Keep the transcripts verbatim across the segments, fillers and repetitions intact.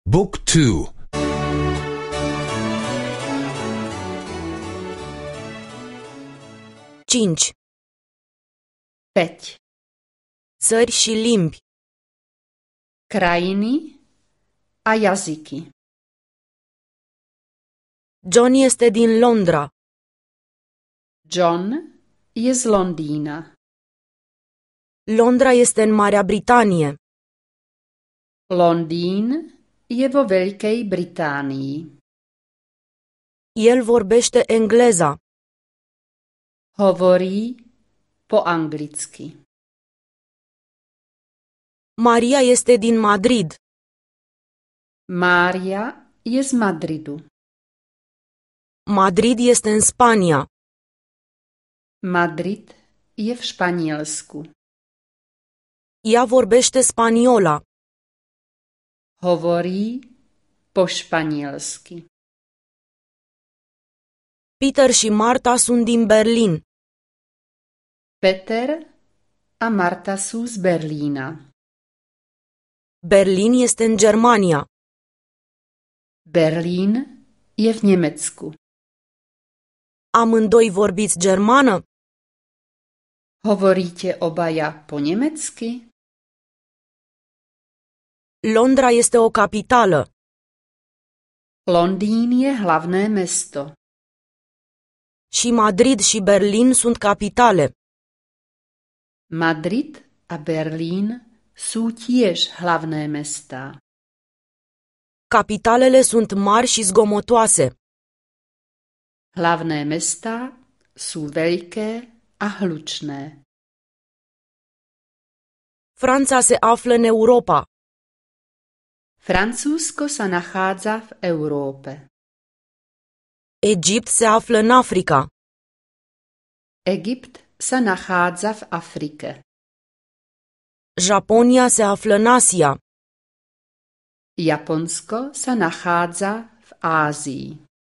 Book two. cinci. Пети. Țări și limbi. Krajiny a jazyky. John este din Londra. John je z Londýna. Londra este în Marea Britanie. Londýn je vo Veľkej Británii. El vorbește engleza. Hovorí po anglicky. Maria este din Madrid. Mária je z Madridu. Madrid este în Spania. Madrid je v Španielsku. Ea vorbește spaniola. Hovorí po španielsky. Peter și Marta sunt din Berlin. Peter a Marta sú z Berlína. Berlin este în Germania. Berlín je v Nemecku. Amândoi vorbiți germană? Hovoríte obaja po nemecky? Londra este o capitală. Londýn je hlavné mesto. Și Madrid și Berlin sunt capitale. Madrid a Berlín sú tiež hlavné mestá. Capitalele sunt mari și zgomotoase. Hlavné mestá sú veľké a hlučné. Franța se află în Europa. Francúzsko sa nachádza v Európe. Egipt se află în Africa. Egypt sa nachádza v Afrike. Japonia se află în Asia. Japonsko sa nachádza v Ázii.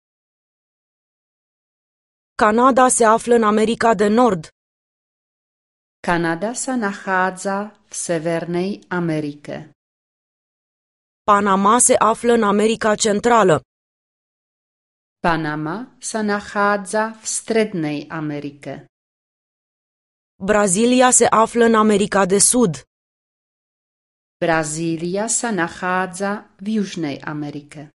Canada se află în America de Nord. Kanada sa nachádza v Severnej Amerike. Panama se află în America Centrală. Panama sa nachádza v Strednej Amerike. Brazilia se află în America de Sud. Brazília sa nachádza v Južnej Amerike.